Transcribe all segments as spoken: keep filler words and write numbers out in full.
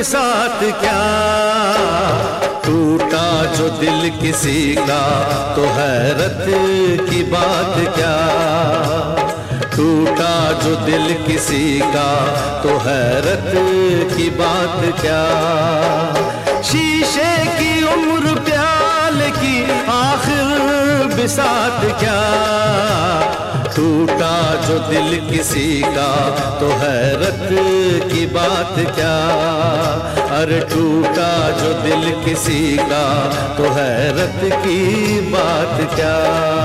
बिसात क्या, टूटा जो दिल किसी का तो हैरत की बात क्या, टूटा जो दिल किसी का तो हैरत की बात क्या। शीशे की उम्र प्याले की आखिर बिसात क्या, टूटा जो दिल किसी का तो हैरत की बात क्या, अरे टूटा जो दिल किसी का तो हैरत की बात क्या।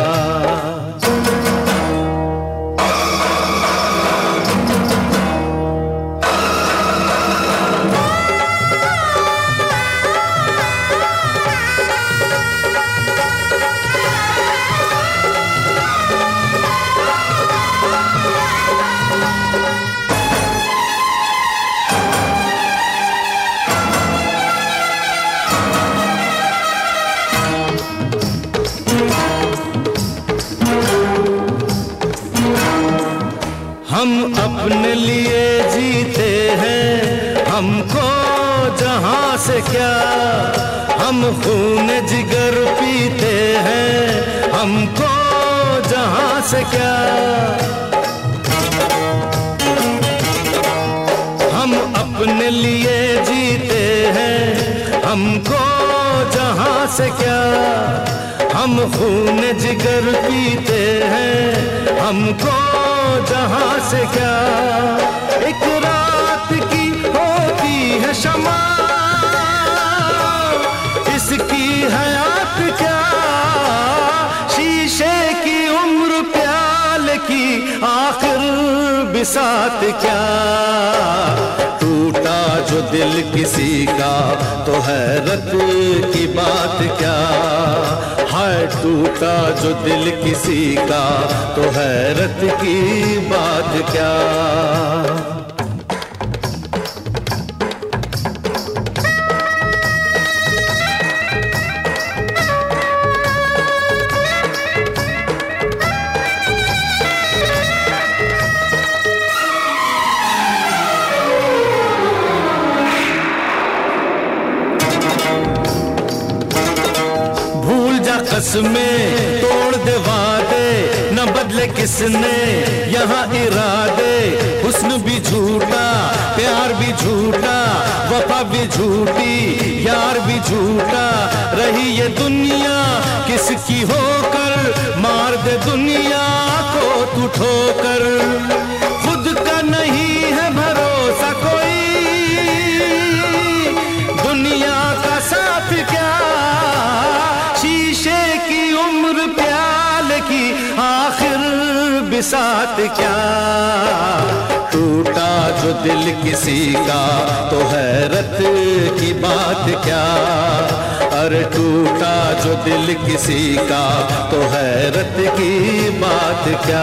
हम अपने लिए जीते हैं, हमको जहां से क्या, हम खून जिगर पीते हैं, हमको जहां से क्या। हम अपने लिए जीते हैं, हमको जहां से क्या, हम खून जिगर पीते हैं, हमको जहां से क्या। एक रात की होती है शमा, इसकी हयात क्या, शीशे की उम्र प्याले की आखिर बिसात क्या। टूटा जो दिल किसी का तो हैरत की बात क्या, हाय टूटा जो दिल किसी का तो हैरत की बात क्या। कसमें तोड़ दे वादे, न बदले किसने यहाँ इरादे। हुस्न भी झूठा, प्यार भी झूठा, वफा भी झूठी, यार भी झूठा। रही ये दुनिया किसकी होकर, मार दे दुनिया को तू ठोकर। खुद का नहीं है भरोसा कोई, दुनिया का साथ क्या, शीशे की उम्र प्याले की आखिर बिसात क्या। टूटा जो दिल किसी का तो हैरत की बात क्या, अरे टूटा जो दिल किसी का तो हैरत की बात क्या।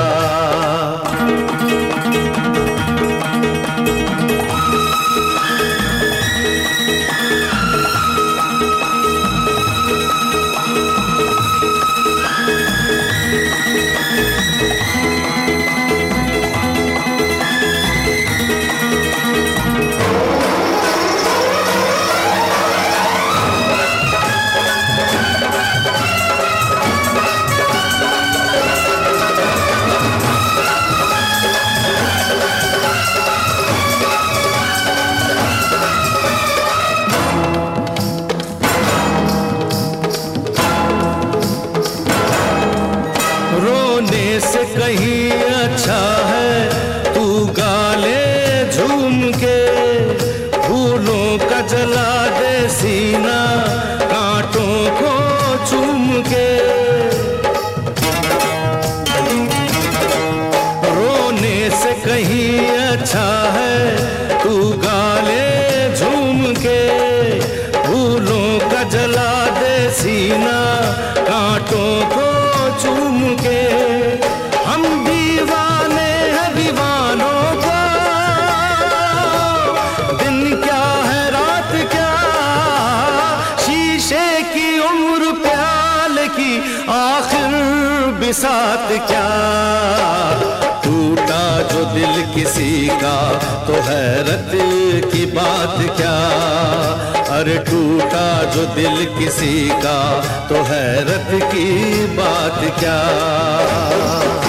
से कहीं अच्छा है तू गाले झूम के, फूलों का जला दे सीना कांटों को चूम के। रोने से कहीं अच्छा है तू गाले झूम के, फूलों का जला दे सीना कांटों को चूम के। हम दीवाने हैं दीवानों को, दिन क्या है रात क्या, शीशे की उम्र प्याले की आखिर बिसात क्या, टूटा जो दिल किसी का तो हैरत की बात क्या, अरे टूटा जो दिल किसी का तो हैरत की बात क्या।